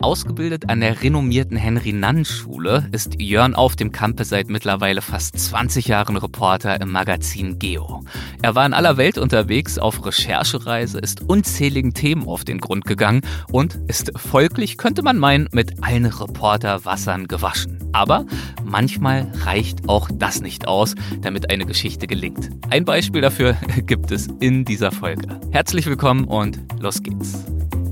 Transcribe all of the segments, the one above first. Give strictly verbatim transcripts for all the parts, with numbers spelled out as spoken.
Ausgebildet an der renommierten Henry-Nannen-Schule ist Jörn auf dem Kampe seit mittlerweile fast zwanzig Jahren Reporter im Magazin Geo. Er war in aller Welt unterwegs auf Recherchereise, ist unzähligen Themen auf den Grund gegangen und ist folglich, könnte man meinen, mit allen Reporterwassern gewaschen. Aber manchmal reicht auch das nicht aus, damit eine Geschichte gelingt. Ein Beispiel dafür gibt es in dieser Folge. Herzlich willkommen und los geht's.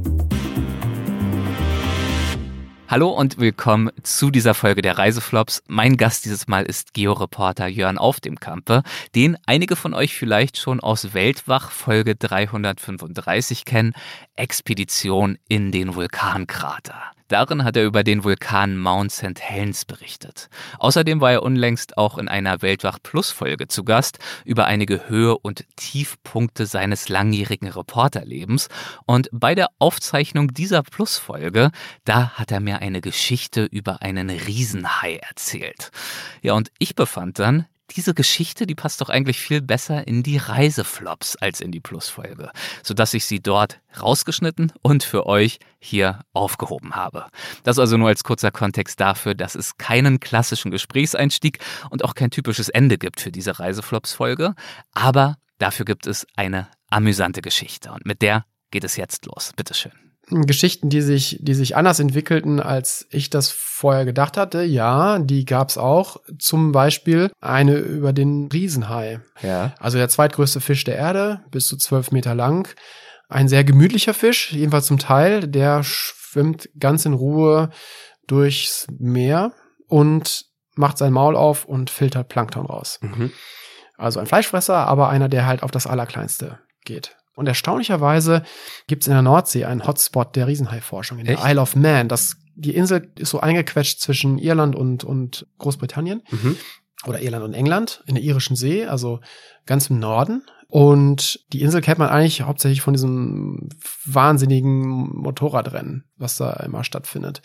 Hallo und willkommen zu dieser Folge der Reiseflops. Mein Gast dieses Mal ist Geo-Reporter Jörn auf dem Kampe, den einige von euch vielleicht schon aus Weltwach Folge dreihundertfünfunddreißig kennen, Expedition in den Vulkankrater. Darin hat er über den Vulkan Mount Saint Helens berichtet. Außerdem war er unlängst auch in einer Weltwach-Plus-Folge zu Gast über einige Höhe- und Tiefpunkte seines langjährigen Reporterlebens. Und bei der Aufzeichnung dieser Plus-Folge, da hat er mir eine Geschichte über einen Riesenhai erzählt. Ja, und ich befand dann, diese Geschichte, die passt doch eigentlich viel besser in die Reiseflops als in die Plus-Folge, sodass ich sie dort rausgeschnitten und für euch hier aufgehoben habe. Das also nur als kurzer Kontext dafür, dass es keinen klassischen Gesprächseinstieg und auch kein typisches Ende gibt für diese Reiseflops-Folge, aber dafür gibt es eine amüsante Geschichte und mit der geht es jetzt los. Bitteschön. Geschichten, die sich, die sich anders entwickelten, als ich das vorher gedacht hatte. Ja, die gab's auch. Zum Beispiel eine über den Riesenhai. Ja. Also der zweitgrößte Fisch der Erde, bis zu zwölf Meter lang. Ein sehr gemütlicher Fisch, jedenfalls zum Teil. Der schwimmt ganz in Ruhe durchs Meer und macht sein Maul auf und filtert Plankton raus. Mhm. Also ein Fleischfresser, aber einer, der halt auf das Allerkleinste geht. Und erstaunlicherweise gibt es in der Nordsee einen Hotspot der Riesenhai-Forschung, in der Echt? Isle of Man. Das, die Insel ist so eingequetscht zwischen Irland und, und Großbritannien. Mhm. Oder Irland und England, in der Irischen See, also ganz im Norden. Und die Insel kennt man eigentlich hauptsächlich von diesem wahnsinnigen Motorradrennen, was da immer stattfindet.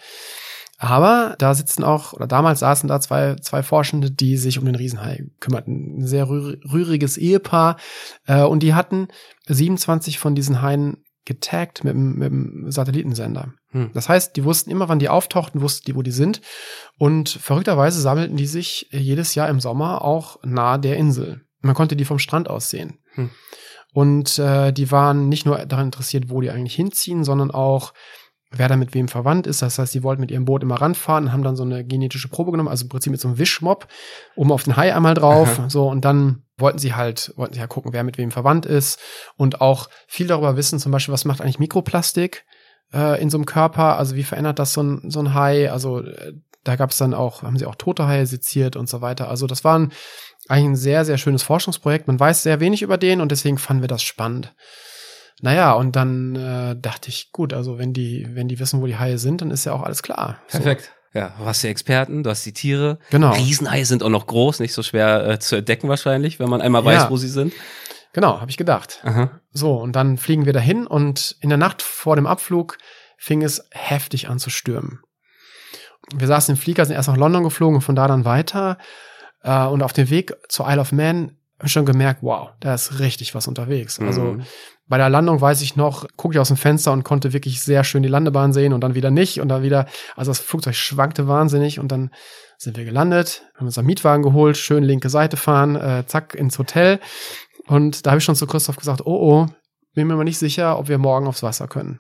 Aber da sitzen auch, oder damals saßen da zwei, zwei Forschende, die sich um den Riesenhai kümmerten. Ein sehr rühr, rühriges Ehepaar. Äh, und die hatten siebenundzwanzig von diesen Haien getaggt mit dem, mit dem Satellitensender. Hm. Das heißt, die wussten immer, wann die auftauchten, wussten die, wo die sind. Und verrückterweise sammelten die sich jedes Jahr im Sommer auch nahe der Insel. Man konnte die vom Strand aus sehen. Hm. Und äh, die waren nicht nur daran interessiert, wo die eigentlich hinziehen, sondern auch, wer da mit wem verwandt ist. Das heißt, die wollten mit ihrem Boot immer ranfahren und haben dann so eine genetische Probe genommen, also im Prinzip mit so einem Wischmopp, oben auf den Hai einmal drauf, Aha. so, und dann wollten sie halt, wollten sie halt gucken, wer mit wem verwandt ist und auch viel darüber wissen, zum Beispiel, was macht eigentlich Mikroplastik äh, in so einem Körper, also wie verändert das so ein, so ein Hai, also äh, da gab es dann auch, haben sie auch tote Haie seziert und so weiter, also das war ein, eigentlich ein sehr, sehr schönes Forschungsprojekt, man weiß sehr wenig über den und deswegen fanden wir das spannend. Naja, und dann äh, dachte ich, gut, also wenn die, wenn die wissen, wo die Haie sind, dann ist ja auch alles klar. So. Perfekt. Ja, du hast die Experten, du hast die Tiere. Genau. Riesenhaie sind auch noch groß, nicht so schwer äh, zu entdecken wahrscheinlich, wenn man einmal weiß, ja. wo sie sind. Genau, habe ich gedacht. Aha. So, und dann fliegen wir dahin und in der Nacht vor dem Abflug fing es heftig an zu stürmen. Wir saßen im Flieger, sind erst nach London geflogen und von da dann weiter. Äh, und auf dem Weg zur Isle of Man habe ich schon gemerkt, wow, da ist richtig was unterwegs. Mhm. Also bei der Landung weiß ich noch, gucke ich aus dem Fenster und konnte wirklich sehr schön die Landebahn sehen und dann wieder nicht und dann wieder, also das Flugzeug schwankte wahnsinnig und dann sind wir gelandet, haben uns einen Mietwagen geholt, schön linke Seite fahren, äh, zack, ins Hotel und da habe ich schon zu Christoph gesagt, oh oh, bin mir mal nicht sicher, ob wir morgen aufs Wasser können.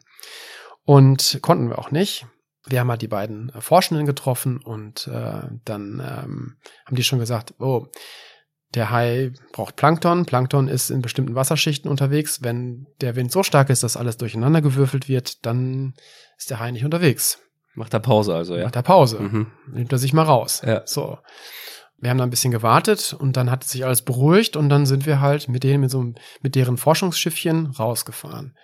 Und konnten wir auch nicht. Wir haben halt die beiden Forschenden getroffen und äh, dann ähm, haben die schon gesagt, oh, der Hai braucht Plankton. Plankton ist in bestimmten Wasserschichten unterwegs. Wenn der Wind so stark ist, dass alles durcheinander gewürfelt wird, dann ist der Hai nicht unterwegs. Macht er Pause also, ja? Macht er Pause. Mhm. Nimmt er sich mal raus. Ja. So. Wir haben dann ein bisschen gewartet und dann hat sich alles beruhigt und dann sind wir halt mit denen, mit so mit deren Forschungsschiffchen rausgefahren.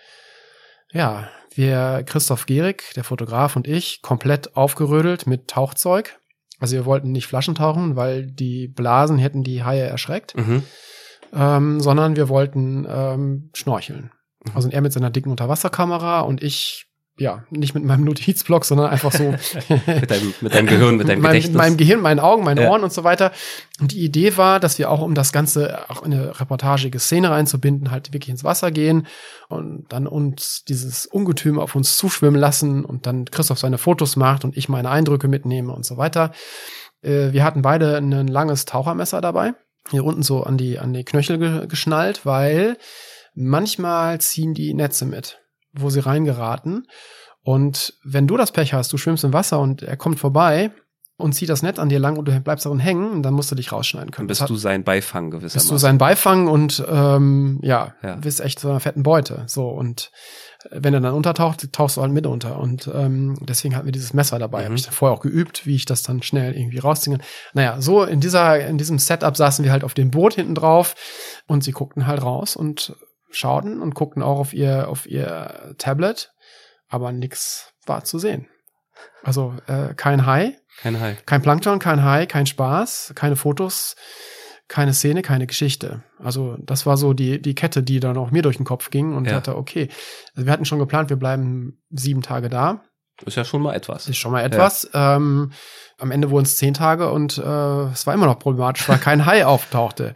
Ja, wir, Christoph Gehrig, der Fotograf und ich, komplett aufgerödelt mit Tauchzeug. Also wir wollten nicht Flaschentauchen, weil die Blasen hätten die Haie erschreckt, Mhm. ähm, sondern wir wollten ähm, schnorcheln. Mhm. Also er mit seiner dicken Unterwasserkamera und ich ja, nicht mit meinem Notizblock, sondern einfach so mit, deinem, mit deinem Gehirn, mit deinem mein, Gedächtnis. Mit meinem Gehirn, meinen Augen, meinen ja. Ohren und so weiter. Und die Idee war, dass wir auch, um das Ganze auch in eine reportagige Szene reinzubinden, halt wirklich ins Wasser gehen und dann uns dieses Ungetüm auf uns zuschwimmen lassen und dann Christoph seine Fotos macht und ich meine Eindrücke mitnehme und so weiter. Äh, wir hatten beide ein langes Tauchermesser dabei, hier unten so an die, an die Knöchel ge- geschnallt, weil manchmal ziehen die Netze mit, wo sie reingeraten. Und wenn du das Pech hast, du schwimmst im Wasser und er kommt vorbei und zieht das Netz an dir lang und du bleibst darin hängen, dann musst du dich rausschneiden können. Dann bist hat, du sein Beifang gewissermaßen. Bist du sein Beifang und ähm, ja, ja, bist echt so einer fetten Beute. So, und wenn er dann untertaucht, tauchst du halt mit unter. Und ähm, deswegen hatten wir dieses Messer dabei. Mhm. Habe ich vorher auch geübt, wie ich das dann schnell irgendwie rausziehen kann. Naja, so in dieser, in diesem Setup saßen wir halt auf dem Boot hinten drauf und sie guckten halt raus und schauten und guckten auch auf ihr, auf ihr Tablet, aber nix war zu sehen. Also äh, kein Hai, kein Hai, kein Plankton, kein Hai, kein Spaß, keine Fotos, keine Szene, keine Geschichte. Also das war so die die Kette, die dann auch mir durch den Kopf ging und ja. dachte, okay, also wir hatten schon geplant, wir bleiben sieben Tage da. Ist ja schon mal etwas. Ist schon mal etwas. Ja. Ähm, am Ende wurden es zehn Tage und äh, es war immer noch problematisch, weil kein Hai auftauchte.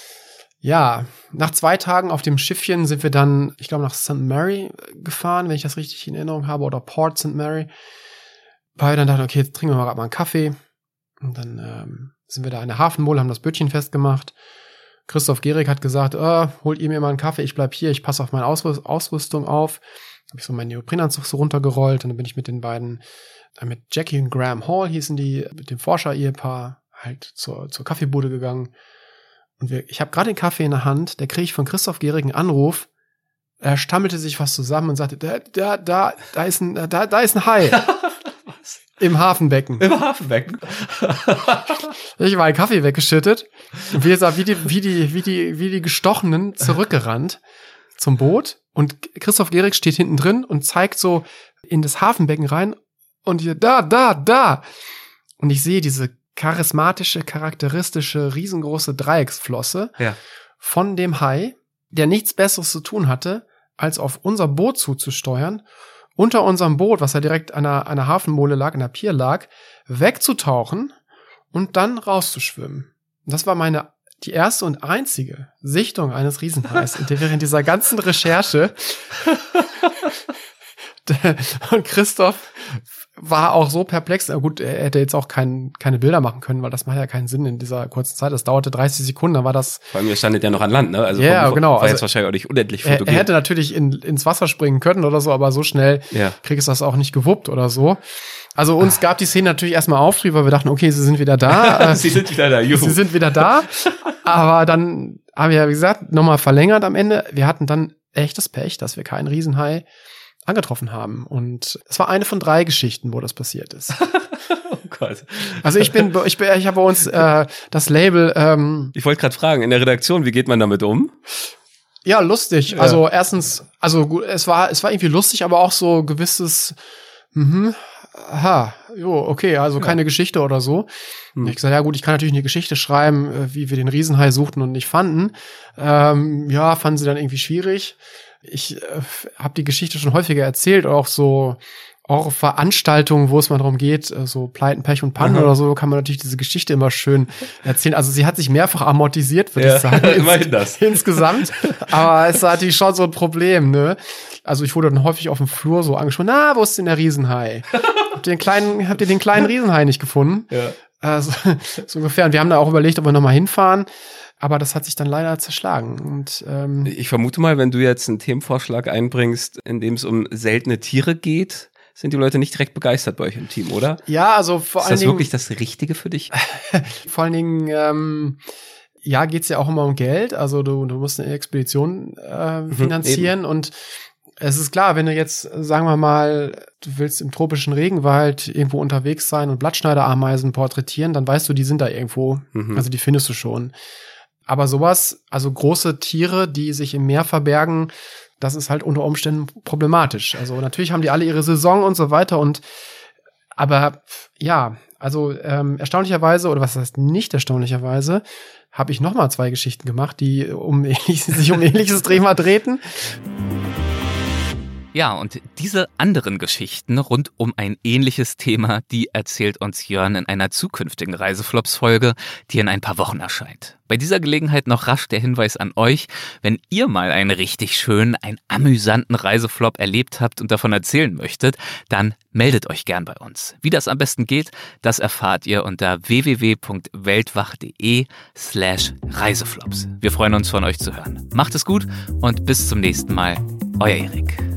Ja, nach zwei Tagen auf dem Schiffchen sind wir dann, ich glaube, nach Saint Mary gefahren, wenn ich das richtig in Erinnerung habe, oder Port Saint Mary. Weil wir dann dachten, okay, jetzt trinken wir mal gerade mal einen Kaffee. Und dann ähm, sind wir da in der Hafenmole, haben das Bötchen festgemacht. Christoph Gehrig hat gesagt, äh, holt ihr mir mal einen Kaffee, ich bleib hier, ich passe auf meine Ausrüst- Ausrüstung auf. Habe ich so meinen Neoprenanzug so runtergerollt und dann bin ich mit den beiden, äh, mit Jackie und Graham Hall hießen die, mit dem Forscher-Ehepaar halt zur, zur Kaffeebude gegangen. Und wir, ich habe gerade den Kaffee in der Hand, da kriege ich von Christoph Gehrig einen Anruf. Er stammelte sich was zusammen und sagte, da, da, da, da ist ein, da, da ist ein Hai. Was? Im Hafenbecken. Im Hafenbecken. Ich war den Kaffee weggeschüttet. Und wir sind wie die, wie die, wie die, wie die Gestochenen zurückgerannt zum Boot. Und Christoph Gehrig steht hinten drin und zeigt so in das Hafenbecken rein. Und hier, da, da, da. Und ich sehe diese charismatische, charakteristische, riesengroße Dreiecksflosse ja. von dem Hai, der nichts Besseres zu tun hatte, als auf unser Boot zuzusteuern, unter unserem Boot, was ja direkt an einer, einer Hafenmole lag, an der Pier lag, wegzutauchen und dann rauszuschwimmen. Und das war meine, die erste und einzige Sichtung eines Riesenhais während dieser ganzen Recherche. Und Christoph war auch so perplex. Na gut, er hätte jetzt auch kein, keine Bilder machen können, weil das macht ja keinen Sinn in dieser kurzen Zeit. Das dauerte dreißig Sekunden, dann war das... Vor allem, ihr standet ja noch an Land, ne? Also ja, vom, genau. War also jetzt wahrscheinlich auch nicht unendlich fotogen. Er, er hätte natürlich in, ins Wasser springen können oder so, aber so schnell ja. kriegst du das auch nicht gewuppt oder so. Also uns ah. gab die Szene natürlich erstmal Auftrieb, weil wir dachten, okay, sie sind wieder da. sie sind wieder da, juhu. Sie sind wieder da. Aber dann haben wir ja, wie gesagt, nochmal verlängert am Ende. Wir hatten dann echtes Pech, dass wir keinen Riesenhai angetroffen haben. Und es war eine von drei Geschichten, wo das passiert ist. Oh Gott. Also ich bin, ich bin, ich habe bei uns äh, das Label. Ähm, ich wollte gerade fragen, in der Redaktion, wie geht man damit um? Ja, lustig. Ja. Also erstens, also gut, es war, es war irgendwie lustig, aber auch so gewisses, mhm, aha, jo, okay, also keine ja. Geschichte oder so. Hm. Ich gesagt, ja gut, ich kann natürlich eine Geschichte schreiben, wie wir den Riesenhai suchten und nicht fanden. Ähm, ja, fanden sie dann irgendwie schwierig. Ich äh, habe die Geschichte schon häufiger erzählt, auch so auch auf Veranstaltungen, wo es mal darum geht, so Pleiten, Pech und Pannen mhm. oder so, kann man natürlich diese Geschichte immer schön erzählen. Also sie hat sich mehrfach amortisiert, würde ja, ich sagen. Immerhin das. Insgesamt. Aber es war natürlich schon so ein Problem, ne? Also ich wurde dann häufig auf dem Flur so angesprochen, na, wo ist denn der Riesenhai? habt ihr den kleinen, habt ihr den kleinen Riesenhai nicht gefunden? Ja. Also, so ungefähr. Und wir haben da auch überlegt, ob wir nochmal hinfahren. Aber das hat sich dann leider zerschlagen. Und ähm, ich vermute mal, wenn du jetzt einen Themenvorschlag einbringst, in dem es um seltene Tiere geht, sind die Leute nicht direkt begeistert bei euch im Team, oder? Ja, also vor allen Dingen. Ist das wirklich das Richtige für dich? Vor allen Dingen, ähm, ja, geht's ja auch immer um Geld. Also du, du musst eine Expedition äh, finanzieren mhm, und es ist klar, wenn du jetzt, sagen wir mal, du willst im tropischen Regenwald irgendwo unterwegs sein und Blattschneiderameisen porträtieren, dann weißt du, die sind da irgendwo. Mhm. Also die findest du schon. Aber sowas, also große Tiere, die sich im Meer verbergen, das ist halt unter Umständen problematisch. Also natürlich haben die alle ihre Saison und so weiter und aber ja, also ähm, erstaunlicherweise, oder was heißt nicht erstaunlicherweise, habe ich noch mal zwei Geschichten gemacht, die um sich um ähnliches Thema drehten. Ja, und diese anderen Geschichten rund um ein ähnliches Thema, die erzählt uns Jörn in einer zukünftigen Reiseflops-Folge, die in ein paar Wochen erscheint. Bei dieser Gelegenheit noch rasch der Hinweis an euch, wenn ihr mal einen richtig schönen, einen amüsanten Reiseflop erlebt habt und davon erzählen möchtet, dann meldet euch gern bei uns. Wie das am besten geht, das erfahrt ihr unter www.weltwach.de slash Reiseflops. Wir freuen uns, von euch zu hören. Macht es gut und bis zum nächsten Mal. Euer Erik.